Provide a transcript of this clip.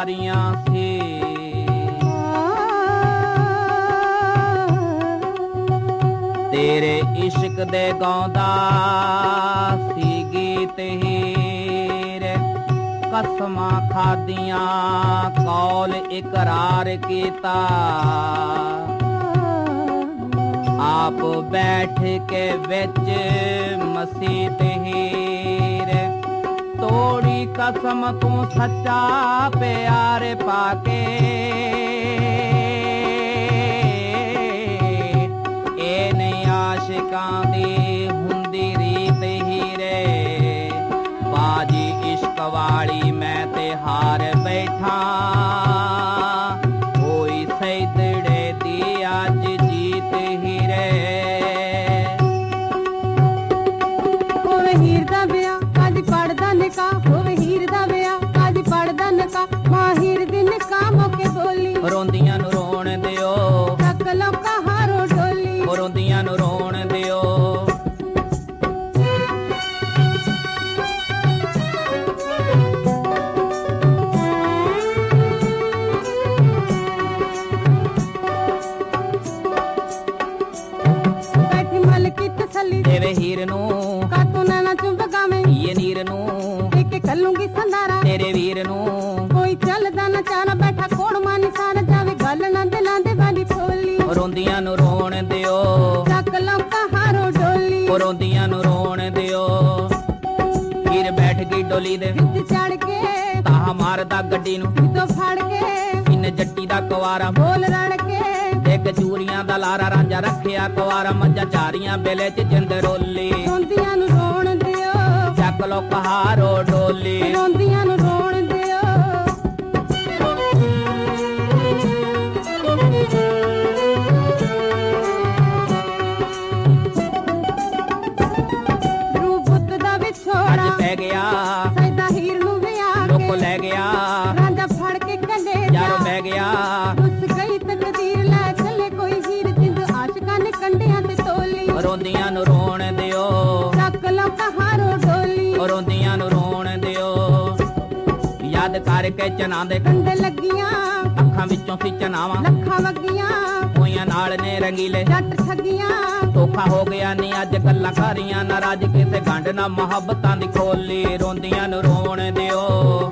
ਮਾਰੀਆਂ ਸੀ। ਤੇਰੇ ਇਸ਼ਕ ਦੇ ਗਾਉਂਦਾ ਸੀ ਗੀਤ ਹੀਰ, ਕਸਮਾਂ ਖਾਦੀਆਂ ਕੌਲ ਇਕਰਾਰ ਕੀਤਾ। ਆਪ ਬੈਠ ਕੇ ਵਿੱਚ ਮਸੀਤ ਹੀਰ, ਤੋੜੀ ਕਸਮ ਤੂੰ ਸੱਚਾ ਪਿਆਰ ਪਾ ਕੇ। ਇਹ ਨਹੀਂ ਆਸ਼ਿਕਾਂ ਦੀ ਹੁੰਦੀ ਰੀਤ ਹੀਰੇ, ਬਾਜੀ ਇਸ਼ਕ ਵਾਲੀ ਮੈਂ ਤੇ ਹਾਰ ਬੈਠਾ। ਹੋਈ ਸੈਦੜੇ ਦੀ ਅੱਜ ਜੀਤ ਹੀਰੇ। ਹੋਵੇ ਹੀਰ ਦਾ ਵਿਆਹ ਅੱਜ ਪੜਦਾ ਨਿਕਾਹ, ਹੋਵੇ ਹੀਰ ਦਾ ਵਿਆਹ ਅੱਜ ਪੜਦਾ ਨਿਕਾਹ। ਮਾਂ ਹੀਰ ਦੀ ਨਿਕਾਹ ਮੌਕੇ ਬੋਲੀ, ਰੋਂਦੀਆਂ ਨੂੰ ਰੋਣ ਦਿਓ, ਤੱਕ ਲੋਕਾਂ ਹਾਰੋ ਡੋਲੀ। ਰੋਂਦੀਆਂ ਨੂੰ ਰੋਣ ਦਿਓ। ਬੈਠੀ ਮਲਕੀ ਤਸੱਲੀ ਦੇਵੇ ਹੀਰ ਨੂੰ, ਕਾਤੋਂ ਨਾ ਚੁੰਬਕਾਵੇਂ ਇਹ ਨੀਰ ਨੂੰ। ਇੱਕ ਕੱਲੂਗੀ ਸੰਦਾਰਾ ਤੇਰੇ ਵੀਰ ਨੂੰ, ਕੋਈ ਚੱਲਦਾ ਨਾ ਚਾਰਾ ਬੈਠਾ ਕੋੜ ਮਾਨੀ ਸਾਰ ਜਾਵੇ। ਗੱਲ ਨਾ ਦਿਲਾਂ ਦੇ ਵਾਲੀ ਫੋਲੀ, ਰੋਂਦੀਆਂ ਨੂੰ ਰੋਣ ਦਿਓ, ਤੱਕ ਲੋਕਾਂ ਹਾਰੋ ਡੋਲੀ। ਰੋਂਦੀਆਂ ਨੂੰ ਰੋਣ ਦਿਓ। ਹੀਰ ਬੈਠ ਗਈ ਡੋਲੀ ਦੇ ਵਿੱਚ ਚੜ ਕੇ ਤਾਹ ਮਾਰਦਾ ਗੱਡੀ ਨੂੰ, ਤੋਂ ਫੜ ਕੇ ਇਨ ਜੱਟੀ ਦਾ ਕੁਵਾਰਾ ਬੋਲ ਰੜ ਕੇ। ਇੱਕ ਚੂਰੀਆਂ ਦਾ ਲਾਰਾ ਰਾਂਝਾ ਰੱਖਿਆ ਕੁਵਾਰਾ, ਮੱਝਾਂ ਚਾਰੀਆਂ ਬੇਲੇ ਚ ਜਿੰਦ ਰੋਲੀ। ਰੋਂਦੀਆਂ ਨੂੰ ਰੋਣ ਦਿਓ, ਚੱਕ ਲੋ ਕਹਾਰੋ ਡੋਲੀ। ਰੋਂਦੀਆਂ ਨੂੰ ਰੋਣ ਦਿਓ। ਰੂਪ ਪੁੱਤ ਦਾ ਅੱਜ ਵਿਛੋੜਾ ਪੈ ਗਿਆ ਸੈਦਾ ਹੀਰ ਨੂੰ ਵਿਆਹ ਲੋਕ ਕੇ, ਲੈ ਗਿਆ, ਰਾਂਝਾ ਫੜ ਕੇ ਕੰਡੇ ਯਾਰੋ ਬਹਿ ਗਿਆ। ਉਸ ਗਈ ਤਕਦੀਰ ਲੈ ਚੱਲੇ ਕੋਈ ਹੀਰ, ਜਿੰਦ ਆਸ਼ਿਕਾਂ ਨੇ ਕੰਡਿਆਂ ਤੇ ਤੋਲੀ। ਰੋਂਦੀਆਂ ਨੂੰ ਰੋਣ ਦਿਓ, ਚੱਕ ਲੋਕਾਂ ਹਾਰੋ ਡੋਲੀ। ਰੋਂਦੀਆਂ ਨੂੰ ਰੋਣ ਦਿਓ। ਯਾਦ ਕਰਕੇ ਚਨਾ ਦੇ ਕੰਡੇ ਲੱਗੀਆਂ ਅੱਖਾਂ ਵਿੱਚੋਂ ਸੀ ਚਨਾਵਾਂ, ਲੱਖਾਂ ਵਗੀਆਂ ਹੋਈਆਂ ਨਾਲ ਨੇ ਰੰਗੀਲੇ। ਜੱਟ ਠੱਗੀਆਂ ਧੋਖਾ ਹੋ ਗਿਆ ਨੀ ਅੱਜ ਗੱਲਾਂ ਕਾਰੀਆਂ, ਨਾਰਾਜ਼ ਕਿਸੇ ਗੰਢ ਨਾ ਮੁਹੱਬਤਾਂ ਦੀ ਖੋਲੀ। ਰੋਂਦੀਆਂ ਨੂੰ ਰੋਣ ਦਿਓ।